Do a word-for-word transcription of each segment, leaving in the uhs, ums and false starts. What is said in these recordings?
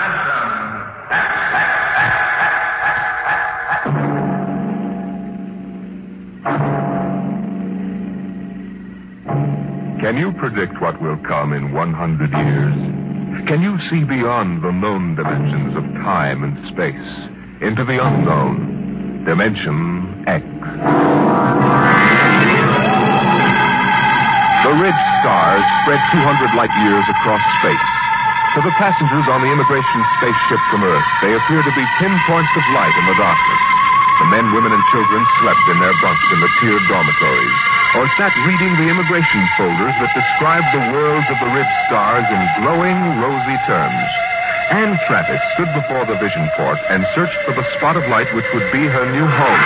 Can you predict what will come in one hundred years? Can you see beyond the known dimensions of time and space into the unknown, Dimension X? The ridge stars spread two hundred light years across space. To the passengers on the immigration spaceship from Earth, they appear to be pinpoints of light in the darkness. The men, women, and children slept in their bunks in the tiered dormitories, or sat reading the immigration folders that described the worlds of the ridge stars in glowing, rosy terms. Anne Travis stood before the vision port and searched for the spot of light which would be her new home.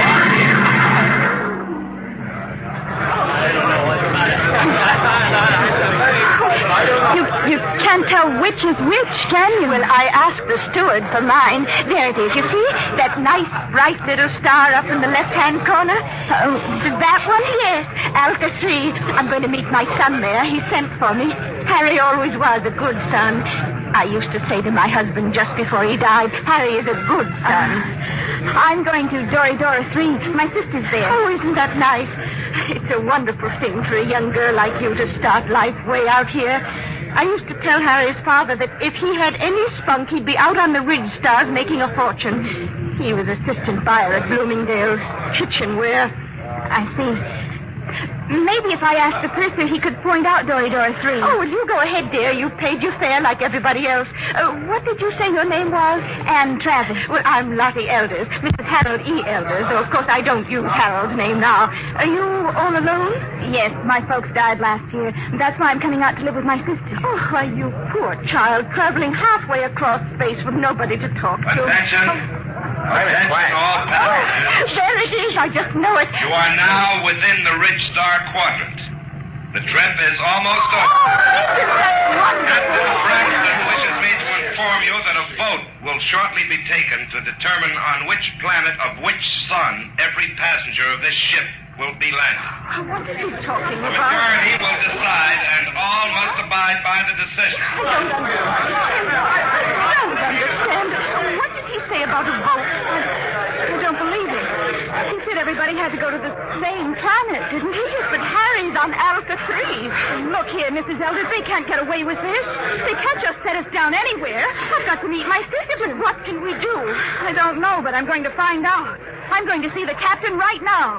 You, you can't tell which is which, can you? Well, I asked the steward for mine. There it is, you see? That nice, bright little star up in the left-hand corner. Oh, that one? Yes, Alpha three. I'm going to meet my son there. He sent for me. Harry always was a good son. I used to say to my husband just before he died, Harry is a good son. Uh, I'm going to Dory-Dora three. My sister's there. Oh, isn't that nice? It's a wonderful thing for a young girl like you to start life way out here. I used to tell Harry's father that if he had any spunk, he'd be out on the ridge stars making a fortune. He was assistant buyer at Bloomingdale's kitchenware. I see. Maybe if I asked the purser, he could point out Dory-Dora three. Oh, well, you go ahead, dear. You've paid your fare like everybody else. Uh, what did you say your name was? Anne Travis. Well, I'm Lottie Elders, Missus Harold E. Elders, though, of course, I don't use Harold's name now. Are you all alone? Yes, my folks died last year. That's why I'm coming out to live with my sister. Oh, why, you poor child, traveling halfway across space with nobody to talk to. Attention. Oh. Attention, all passengers. There it is. I just know it. You are now within the Ridge Star Quadrant. The trip is almost over. Oh, isn't that wonderful? Captain Braxton wishes me to inform you that a vote will shortly be taken to determine on which planet of which sun every passenger of this ship will be landing. What is he talking The about? majority will decide, and all must abide by the decision. I don't understand. I don't understand. What did he say about a vote? I, I don't believe it. He said everybody had to go to the same planet, didn't he? But Harry's on Alpha three. Look here, Missus Elders, they can't get away with this. They can't just set us down anywhere. I've got to meet my sister, but what can we do? I don't know, but I'm going to find out. I'm going to see the captain right now.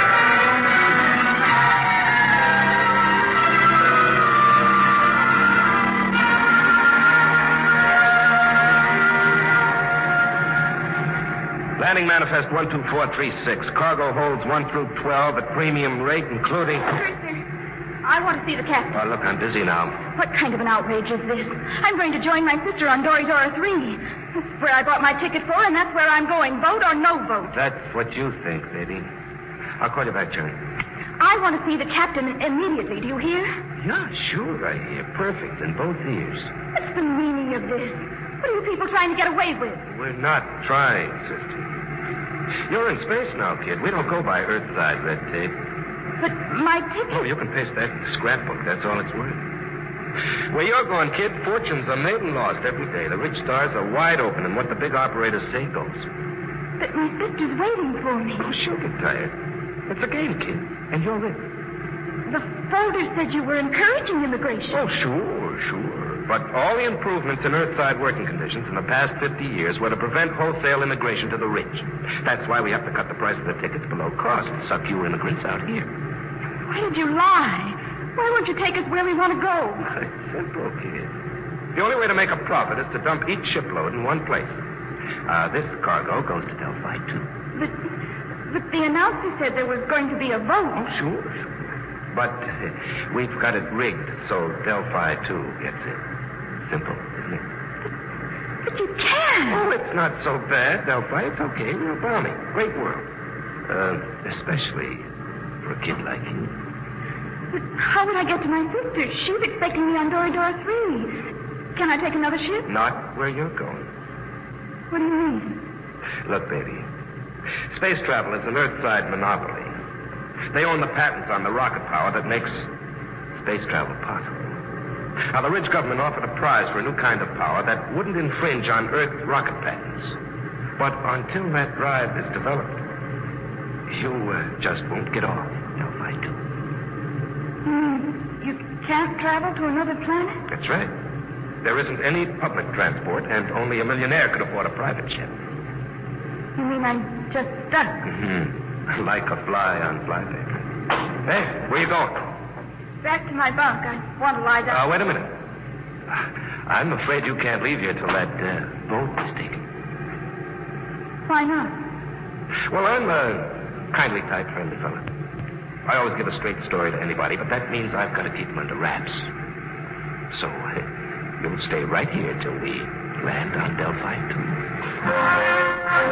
Landing manifest one two four three six. Cargo holds one through twelve at premium rate, including... I want to see the captain. Oh, look, I'm busy now. What kind of an outrage is this? I'm going to join my sister on Dory-Dora three. That's where I bought my ticket for, and that's where I'm going. Vote or no vote. That's what you think, baby. I'll call you back, Johnny. I want to see the captain immediately. Do you hear? Yeah, sure, I hear. Perfect in both ears. What's the meaning of this? What are you people trying to get away with? We're not trying, sister. You're in space now, kid. We don't go by Earthside red tape. But my ticket... Oh, you can paste that in the scrapbook. That's all it's worth. Where you're going, kid, fortunes are made and lost every day. The rich stars are wide open, and what the big operators say goes. But my sister's waiting for me. Oh, she'll get tired. It's a game, kid, and you're in. The folder said you were encouraging immigration. Oh, sure, sure. But all the improvements in Earthside working conditions in the past fifty years were to prevent wholesale immigration to the rich. That's why we have to cut the price of the tickets below cost to suck you immigrants out here. Why did you lie? Why won't you take us where we want to go? It's simple, kid. The only way to make a profit is to dump each shipload in one place. Uh, this cargo goes to Delphi, too. But, but the announcer said there was going to be a vote. Oh, sure, sure. But uh, we've got it rigged so Delphi, too, gets in. Simple, isn't it? But you can't. Oh, it's not so bad, Delphi. It's okay. We're bombing. Great world. Uh, especially for a kid like you. But how would I get to my sister? She's expecting me on Dory-Dora three. Can I take another ship? Not where you're going. What do you mean? Look, baby. Space travel is an Earthside monopoly. They own the patents on the rocket power that makes space travel possible. Now, the Ridge government offered a prize for a new kind of power that wouldn't infringe on Earth rocket patents. But until that drive is developed, you uh, just won't get off Delphi two. Hmm. You can't travel to another planet? That's right. There isn't any public transport, and only a millionaire could afford a private jet. You mean I'm just stuck? Mm-hmm. Like a fly on flypaper. Hey, where you going? Back to my bunk. I want to lie down. Uh, wait a minute. I'm afraid you can't leave here till that uh, boat is taken. Why not? Well, I'm a kindly type, friendly fellow. I always give a straight story to anybody, but that means I've got to keep them under wraps. So, uh, you'll stay right here till we land on Delphi two.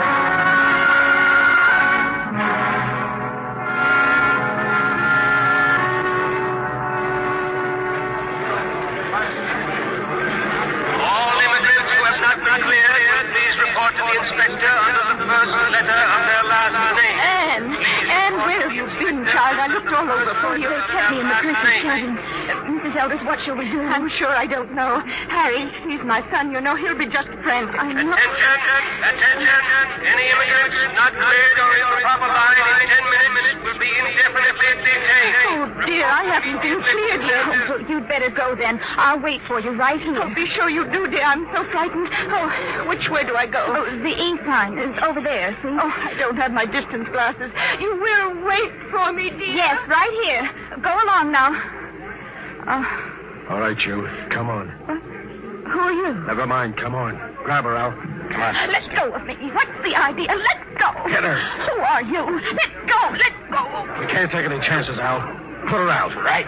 All immigrants who have not been cleared, please report to the inspector under the first letter of their last name. Anne, Anne, where have you been, child? I looked all over for you. They kept me in the Christmas cabin. Uh, Missus Elders, what shall we do? I'm sure I don't know. Harry, he's my son, you know. He'll be just frantic. I know. Attention, attention. Any immigrants not cleared or in the proper line in ten minutes will be indefinitely detained. Oh, dear, I haven't been cleared yet. Oh, you'd better go then. I'll wait for you right here. Oh, be sure you do, dear. I'm so frightened. Oh, which way do I go? Oh, the ink sign is over there, see? Oh, I don't have my distance glasses. You will wait for me, dear? Yes, right here. Go along now. Uh, All right, you. Come on. what? Who are you? Never mind. Come on. Grab her, Al. Come on. Let go of me. What's the idea? Let go. Get her. Who are you? Let go. Let go. We can't take any chances, Al. Put her out. Right.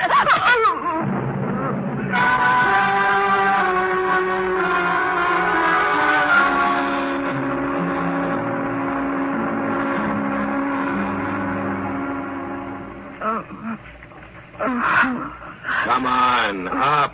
Come on, up.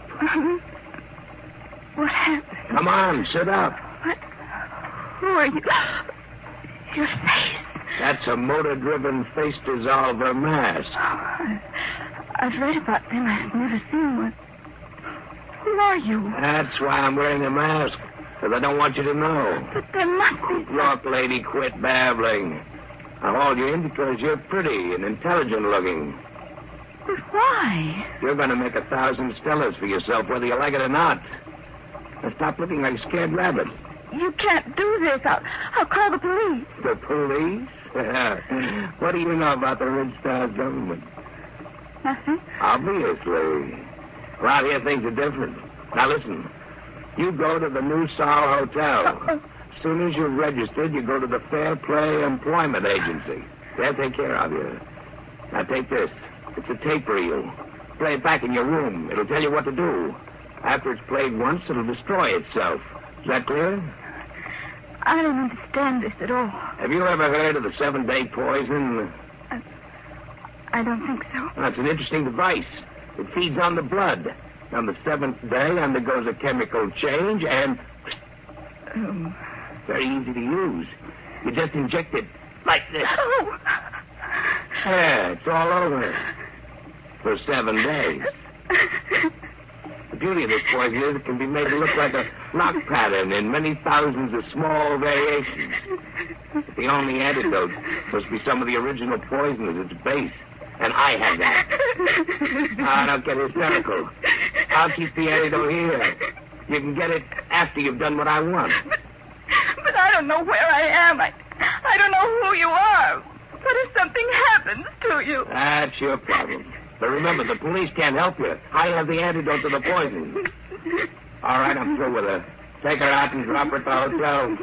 What happened? Come on, sit up. What? Who are you? Your face. That's a motor-driven face dissolver mask. Oh, I've read about them. I've never seen one. Who are you? That's why I'm wearing a mask, because I don't want you to know. But there must be... Look, lady, quit babbling. I hauled you in because you're pretty and intelligent-looking. But why? You're going to make a thousand stellars for yourself, whether you like it or not. Now stop looking like a scared rabbit. You can't do this. I'll, I'll call the police. The police? What do you know about the Ridge Stars government? Nothing. Obviously. Around here, things are different. Now, listen. You go to the New Sol Hotel. As soon as you're registered, you go to the Fair Play Employment Agency. They'll take care of you. Now, take this. It's a tape reel. Play it back in your room. It'll tell you what to do. After it's played once, it'll destroy itself. Is that clear? I don't understand this at all. Have you ever heard of the seven-day poison? I, I don't think so. That's an interesting device. It feeds on the blood. On the seventh day, undergoes a chemical change, and... Oh. Very easy to use. You just inject it like this. Oh. Yeah, it's all over. For seven days. The beauty of this poison is it can be made to look like a rock pattern in many thousands of small variations. But the only antidote must be some of the original poison at its base. And I have that. Ah, don't get hysterical. I'll keep the antidote here. You can get it after you've done what I want. But, but I don't know where I am. I, I don't know who you are. What if something happens to you? That's your problem. But remember, the police can't help you. I have the antidote to the poison. All right, I'm through with her. Take her out and drop her at the hotel.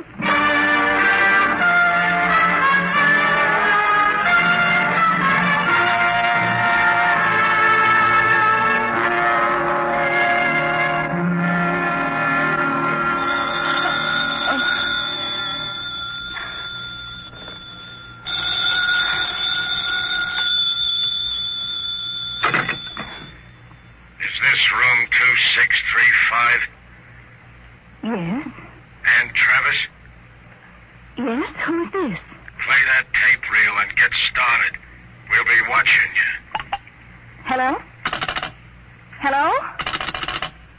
Yes? And Travis? Yes? Who's this? Play that tape reel and get started. We'll be watching you. Hello? Hello?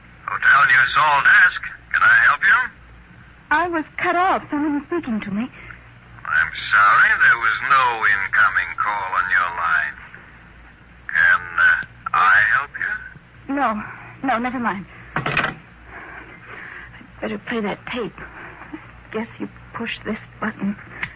on your Saul desk. Can I help you? I was cut off. Someone was speaking to me. I'm sorry, there was no incoming call on your line. Can uh, I help you? No, no, never mind. I'd better play that tape. Guess you push this button.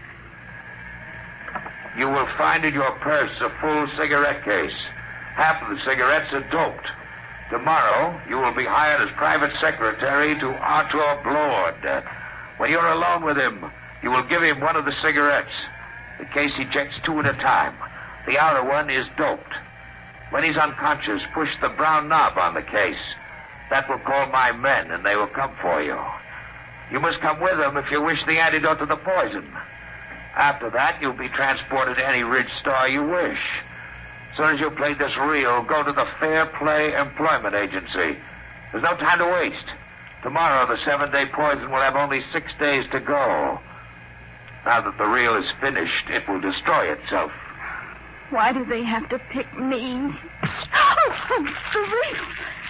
You will find in your purse a full cigarette case. Half of the cigarettes are doped. Tomorrow, you will be hired as private secretary to Arthur Blord. Uh, when you're alone with him, you will give him one of the cigarettes. The case ejects two at a time. The outer one is doped. When he's unconscious, push the brown knob on the case. That will call my men, and they will come for you. You must come with them if you wish the antidote to the poison. After that, you'll be transported to any Ridge Star you wish. As soon as you play this reel, go to the Fair Play Employment Agency. There's no time to waste. Tomorrow, the seven-day poison will have only six days to go. Now that the reel is finished, it will destroy itself. Why do they have to pick me? Oh, for real.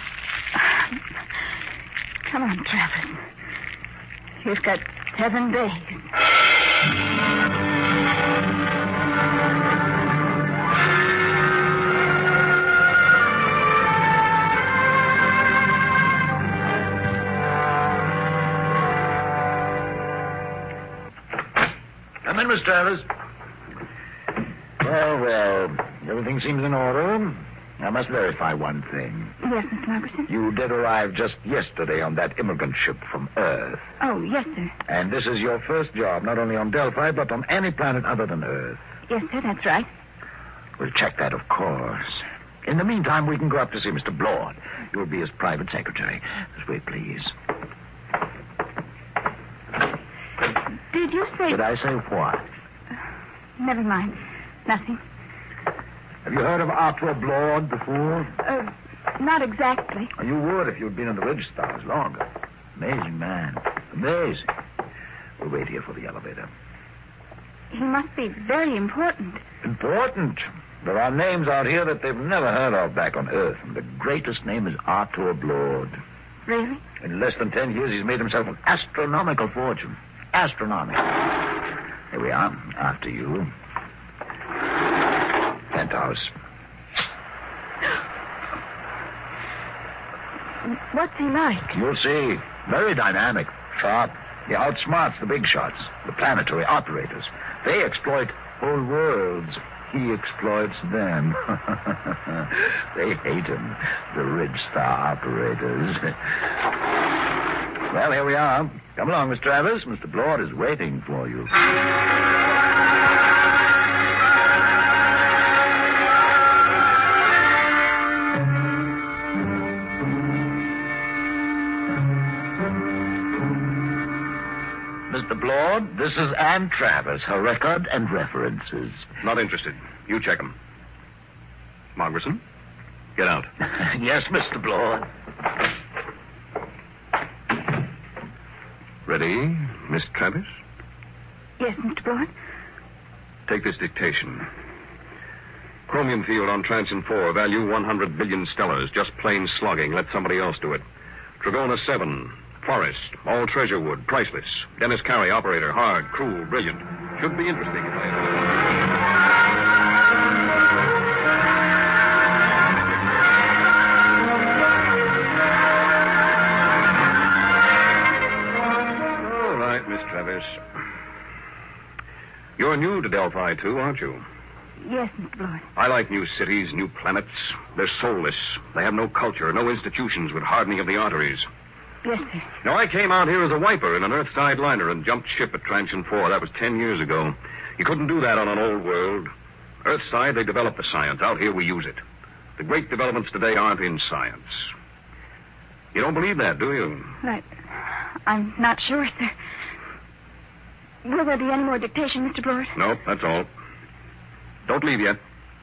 Come on, Travis. You've got seven days. Come in, Miss Travis. Well, well, everything seems in order. I must verify one thing. Yes, Miss Margerson? You did arrive just yesterday on that immigrant ship from Earth. Oh, yes, sir. And this is your first job, not only on Delphi, but on any planet other than Earth. Yes, sir, that's right. We'll check that, of course. In the meantime, we can go up to see Mister Blord. You'll be his private secretary. This way, please. Did you say... Did I say what? Never mind. Nothing. Have you heard of Arthur Blord before? Uh, not exactly. You would if you'd been in the Ridge Stars longer. Amazing man. Amazing. We'll wait here for the elevator. He must be very important. Important? There are names out here that they've never heard of back on Earth, and the greatest name is Arthur Blord. Really? In less than ten years, he's made himself an astronomical fortune. Astronomical. Here we are. After you. Penthouse. What's he like? You'll see. Very dynamic. Sharp. He outsmarts the big shots, the planetary operators. They exploit whole worlds. He exploits them. They hate him, the Ridge Star operators. Well, here we are. Come along, Miss Travis. Mister Blord is waiting for you. Mister Blord, this is Ann Travis, her record and references. Not interested. You check them. Margerson, get out. Yes, Mister Blord. Ready, Miss Travis? Yes, Mister Blord. Take this dictation. Chromium field on Transion four, value one hundred billion stellars, just plain slugging. Let somebody else do it. Tragona seven, Forest, all treasure wood, priceless. Dennis Carey, operator, hard, cruel, brilliant. Should be interesting if I... All right, Miss Travis. You're new to Delphi, too, aren't you? Yes, Mister Blord. I like new cities, new planets. They're soulless. They have no culture, no institutions with hardening of the arteries. Yes, sir. Now, I came out here as a wiper in an Earthside liner and jumped ship at Transion four. That was ten years ago. You couldn't do that on an old world. Earthside, they developed the science. Out here, we use it. The great developments today aren't in science. You don't believe that, do you? I, I'm not sure, sir. Will there be any more dictation, Mister Blord? No, that's all. Don't leave yet.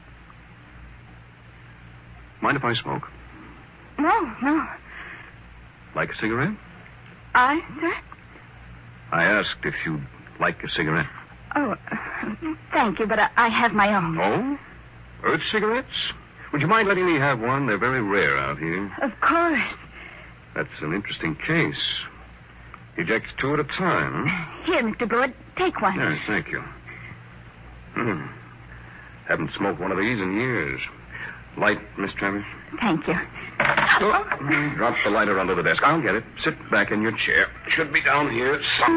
Mind if I smoke? No, no. Like a cigarette? I, sir? I asked if you'd like a cigarette. Oh, thank you, but I, I have my own. Oh? Earth cigarettes? Would you mind letting me have one? They're very rare out here. Of course. That's an interesting case. Ejects two at a time. Here, Mister Blood, take one. Yes, thank you. Hmm. Haven't smoked one of these in years. Light, Miss Travis? Thank you. Oh, drop the lighter under the desk. I'll get it. Sit back in your chair. Should be down here.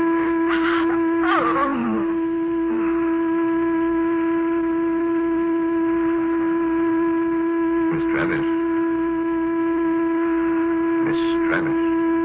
Miss Travis. Miss Travis.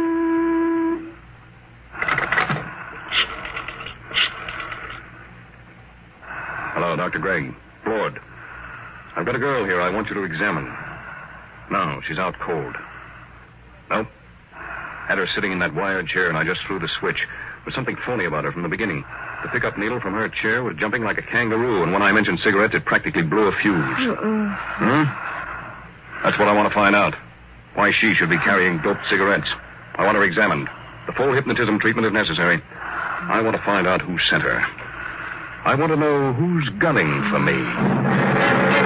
Hello, Doctor Gregg. Lord. I've got a girl here I want you to examine. No, she's out cold. Nope. Had her sitting in that wired chair, and I just threw the switch. There was something phony about her from the beginning. The pickup needle from her chair was jumping like a kangaroo, and when I mentioned cigarettes, it practically blew a fuse. Uh-uh. Hmm? That's what I want to find out. Why she should be carrying doped cigarettes. I want her examined. The full hypnotism treatment if necessary. I want to find out who sent her. I want to know who's gunning for me.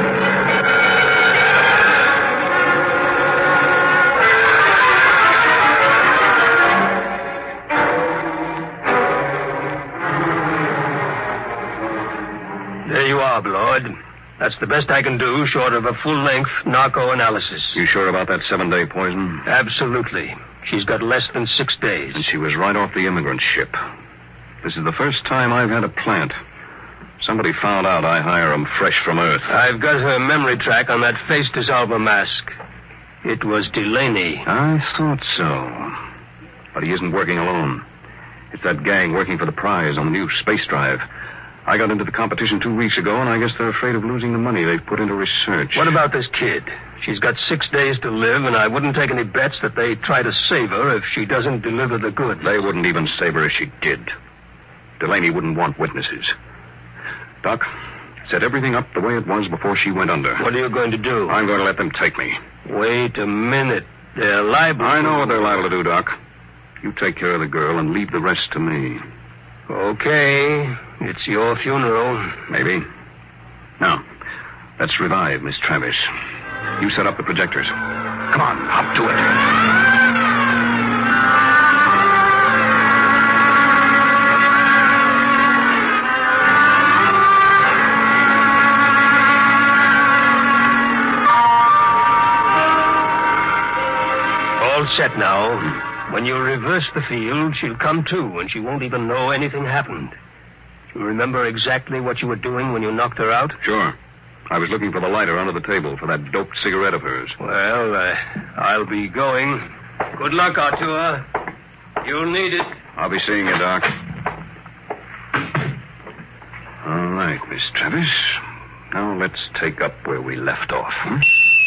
There you are, Blood. That's the best I can do, short of a full-length narco analysis. You sure about that seven-day poison? Absolutely. She's got less than six days. And she was right off the immigrant ship. This is the first time I've had a plant. Somebody found out I hire 'em fresh from Earth. I've got her memory track on that face dissolver mask. It was Delaney. I thought so. But he isn't working alone. It's that gang working for the prize on the new space drive. I got into the competition two weeks ago, and I guess they're afraid of losing the money they've put into research. What about this kid? She's got six days to live, and I wouldn't take any bets that they try to save her if she doesn't deliver the goods. They wouldn't even save her if she did. Delaney wouldn't want witnesses. Doc, set everything up the way it was before she went under. What are you going to do? I'm going to let them take me. Wait a minute. They're liable. I know what they're liable to do, Doc. You take care of the girl and leave the rest to me. Okay. It's your funeral. Maybe. Now, let's revive Miss Travis. You set up the projectors. Come on, hop to it. All set now. When you reverse the field, she'll come to, and she won't even know anything happened. You remember exactly what you were doing when you knocked her out? Sure. I was looking for the lighter under the table for that doped cigarette of hers. Well, uh, I'll be going. Good luck, Artur. You'll need it. I'll be seeing you, Doc. All right, Miss Travis. Now let's take up where we left off. Hmm?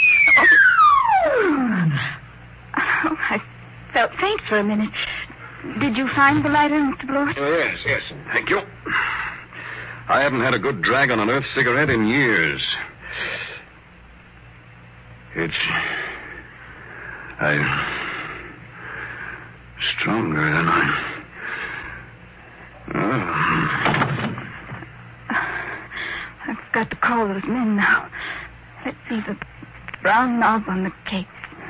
Oh, I felt faint for a minute. Did you find the lighter, Mister Blood? Oh, yes, yes. Thank you. I haven't had a good drag on an Earth cigarette in years. It's... I... stronger than I... Oh. I've got to call those men now. Let's see the brown knob on the cake.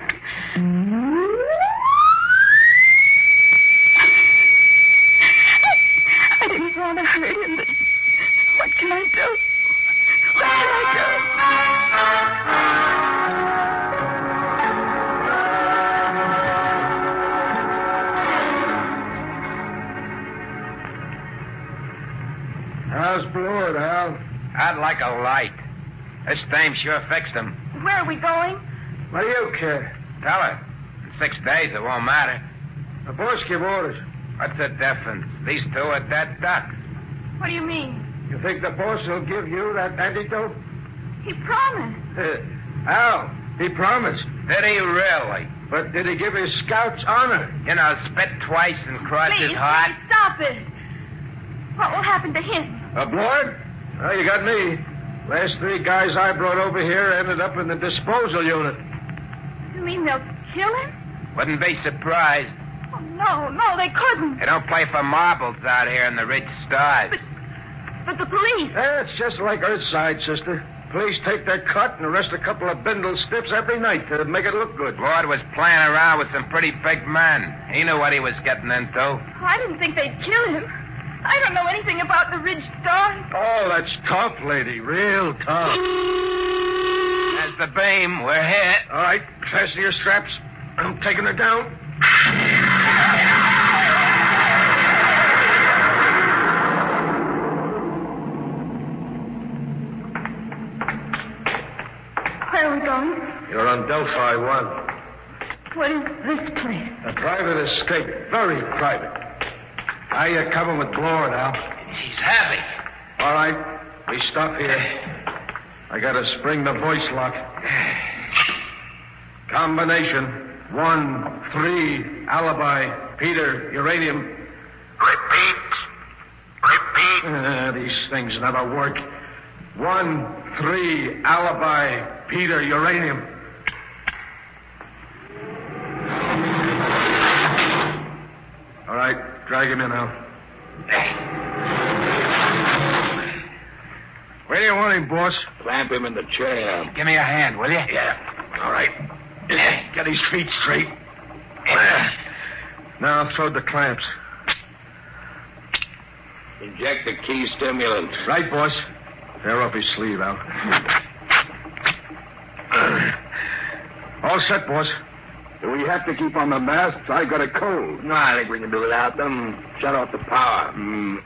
I didn't want to hurt him, but what can I do? What can I do? How's Blood, Al? I'd like a light. This dame sure fixed him. Where are we going? What do you care? Tell her. In six days, it won't matter. The boss give orders. What's the difference? These two are dead ducks. What do you mean? You think the boss will give you that antidote? He promised. Uh, Al, he promised. Did he really? But did he give his scouts honor? You know, spit twice and cross Please, his heart. please, stop it. What will happen to him? A Blood? Well, you got me. Last three guys I brought over here ended up in the disposal unit. You mean they'll kill him? Wouldn't be surprised. Oh, no, no, they couldn't. They don't play for marbles out here in the rich stars. But, but the police... Eh, it's just like Earthside, sister. Police take their cut and arrest a couple of bindle stiffs every night to make it look good. Lord was playing around with some pretty big men. He knew what he was getting into. Oh, I didn't think they'd kill him. I don't know anything about the Ridge Dawn. Oh, that's tough, lady. Real tough. There's the beam. We're hit. All right, fasten your straps. I'm taking her down. Where are we going? You're on Delphi one. What is this place? A private escape. Very private. Now you're coming with Blore now. He's happy. All right. We stop here. I gotta spring the voice lock. Combination. One, three, alibi, Peter, uranium. Repeat. Repeat. Uh, these things never work. One, three, alibi, Peter, uranium. All right, drag him in now. Where do you want him, boss? Clamp him in the chair. Give me a hand, will you? Yeah. All right. Get his feet straight. Now throw the clamps. Inject the key stimulant. Right, boss. Tear up his sleeve, Al. All set, boss. Do we have to keep on the masks? I got a cold. No, I think we can do without them. Shut off the power. Mm.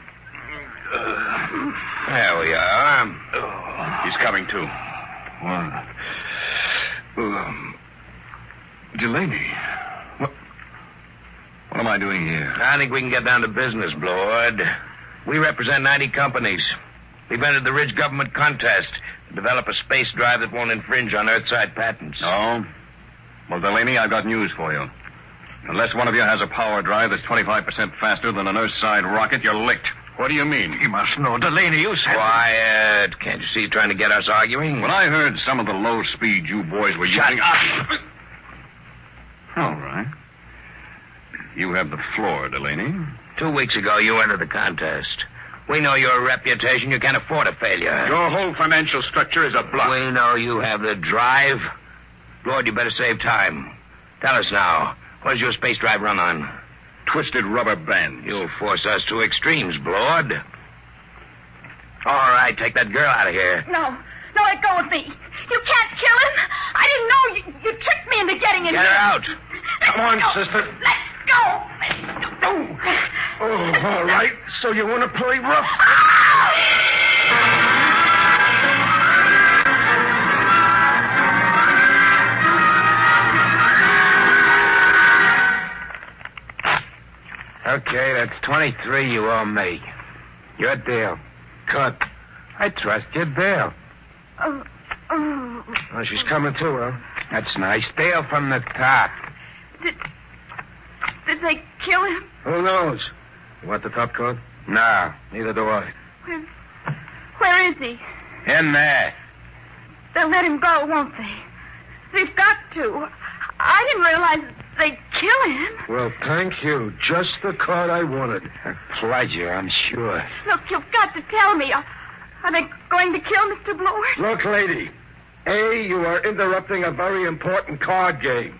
There we are. He's coming to. One. Um, Delaney. What? What am I doing here? I think we can get down to business, Lord. We represent ninety companies. We've entered the Ridge government contest to develop a space drive that won't infringe on Earthside patents. Oh? Well, Delaney, I've got news for you. Unless one of you has a power drive that's twenty-five percent faster than an Earthside rocket, you're licked. What do you mean? You must know. Delaney, you said... Quiet. Can't you see trying to get us arguing? When I heard some of the low speed you boys were Shut using... up. All right. You have the floor, Delaney. Two weeks ago, you entered the contest. We know your reputation. You can't afford a failure. Your whole financial structure is a bluff. We know you have the drive. Lord, you better save time. Tell us now. What does your space drive run on? Twisted rubber band. You'll force us to extremes, Blord. All right, take that girl out of here. No. No, let go of me. You can't kill him. I didn't know you. You tricked me into getting him. Get her out. Come on, sister. Let go. Oh, oh all right. So you want to play rough? Okay, that's twenty-three you owe me. Your deal. Cut. I trust your deal. Oh, oh. Oh, she's coming too, huh? That's nice. Deal from the top. Did, did they kill him? Who knows? You want the top card? No. Neither do I. Where, where is he? In there. They'll let him go, won't they? They've got to. I didn't realize they'd kill him. Well, thank you. Just the card I wanted. A pleasure, I'm sure. Look, you've got to tell me. Are, are they going to kill Mister Blore? Look, lady. A, you are interrupting a very important card game.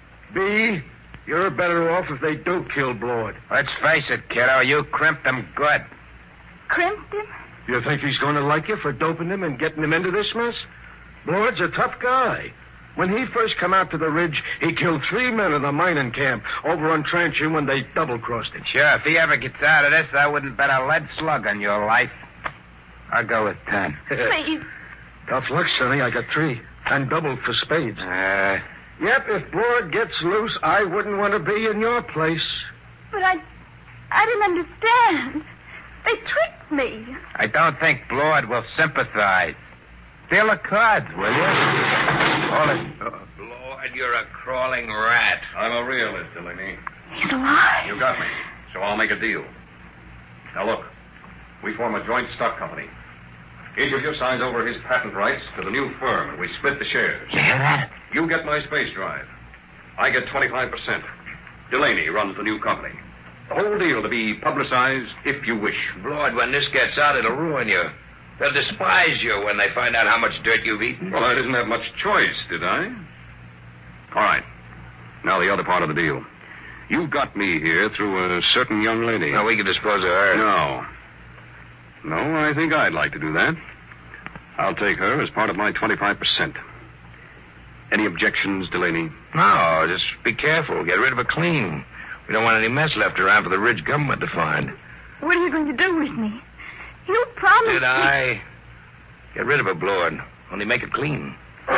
B, you're better off if they do kill Blord. Let's face it, kiddo. You crimped him good. Crimped him? You think he's going to like you for doping him and getting him into this mess? Blord's a tough guy. When he first come out to the Ridge, he killed three men in the mining camp over on Transition when they double-crossed him. Sure, if he ever gets out of this, I wouldn't bet a lead slug on your life. I'll go with ten. Please. Tough luck, Sonny. I got three. And doubled for spades. Uh... Yep, if Blord gets loose, I wouldn't want to be in your place. But I... I didn't understand. They tricked me. I don't think Blord will sympathize. Deal the cards, will you? Hold it. Oh, Blord, you're a crawling rat. I'm a realist, Delaney. He's alive. You got me, so I'll make a deal. Now, look. We form a joint stock company. Each of you signs over his patent rights to the new firm, and we split the shares. You hear that? You get my space drive. I get twenty-five percent. Delaney runs the new company. The whole deal to be publicized if you wish. Lord, when this gets out, it'll ruin you. They'll despise you when they find out how much dirt you've eaten. Well, I didn't have much choice, did I? All right. Now the other part of the deal. You got me here through a certain young lady. Now, we can dispose of her. No. No, I think I'd like to do that. I'll take her as part of my twenty-five percent. Any objections, Delaney? No, just be careful. Get rid of her clean. We don't want any mess left around for the Ridge government to find. What are you going to do with me? You promised Did I? Get rid of her, Blord. Only make her clean.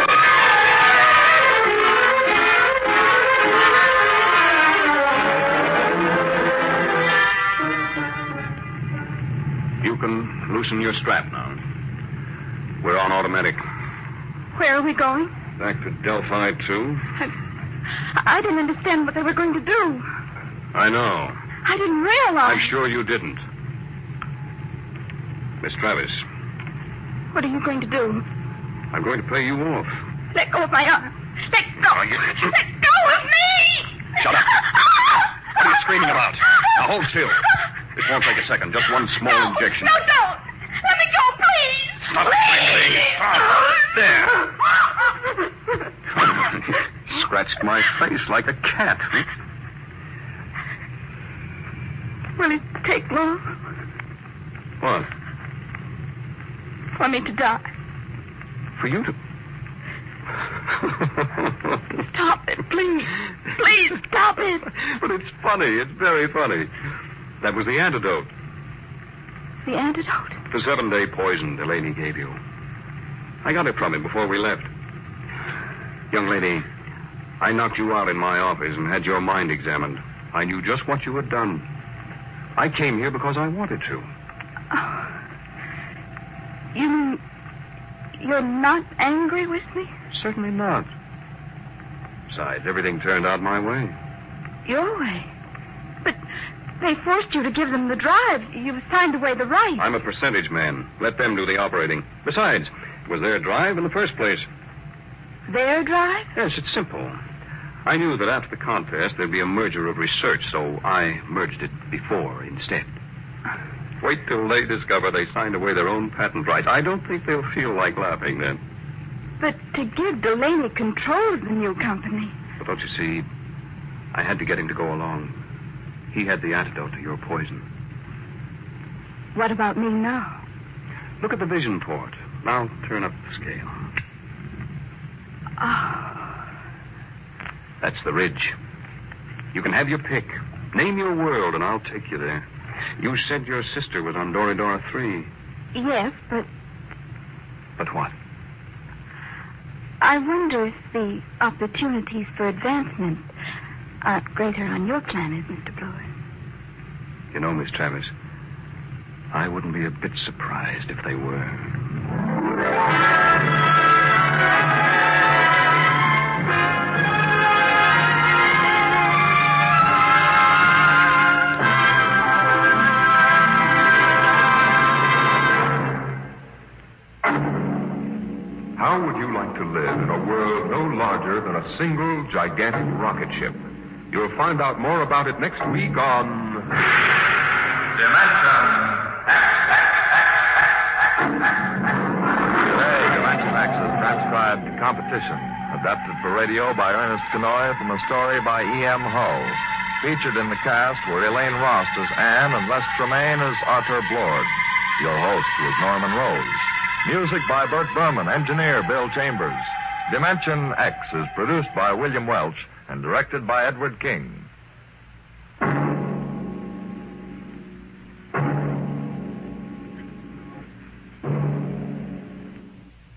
You can loosen your strap now. We're on automatic. Where are we going? Back to Delphi two. I, I didn't understand what they were going to do. I know. I didn't realize. I'm sure you didn't. Miss Travis. What are you going to do? I'm going to pay you off. Let go of my arm. Let go. Oh, you... Let go of me. Shut up. What are you screaming about? Now hold still. This won't take a second. Just one small no, injection. No, don't. Let me go, please. Stop it, Please. Scratched my face like a cat. Will it take long? What? For me to die. For you to... Stop it, please. Please, stop it. But it's funny. It's very funny. That was the antidote. The antidote? The seven-day poison Delaney gave you. I got it from him before we left. Young lady, I knocked you out in my office and had your mind examined. I knew just what you had done. I came here because I wanted to. Oh. You mean you're not angry with me? Certainly not. Besides, everything turned out my way. Your way? But they forced you to give them the drive. You signed away the right. I'm a percentage man. Let them do the operating. Besides, it was their drive in the first place. Their drive? Yes, it's simple. I knew that after the contest there'd be a merger of research, so I merged it before instead. Wait till they discover they signed away their own patent rights. I don't think they'll feel like laughing then. But to give Delaney control of the new company. But don't you see, I had to get him to go along. He had the antidote to your poison. What about me now? Look at the vision port. Now turn up the scale. Oh. That's the ridge. You can have your pick. Name your world, and I'll take you there. You said your sister was on Doradora three. Yes, but... But what? I wonder if the opportunities for advancement aren't greater on your planet, Mister Blord. You know, Miss Travis, I wouldn't be a bit surprised if they were. How would you like to live in a world no larger than a single gigantic rocket ship? You'll find out more about it next week on... Dimension Today, Dimension X is transcribed Competition, adapted for radio by Ernest Kenoy from a story by E M. Hull. Featured in the cast were Elaine Rost as Anne and Les Tremaine as Arthur Blord. Your host was Norman Rose. Music by Burt Berman, engineer Bill Chambers. Dimension X is produced by William Welch and directed by Edward King.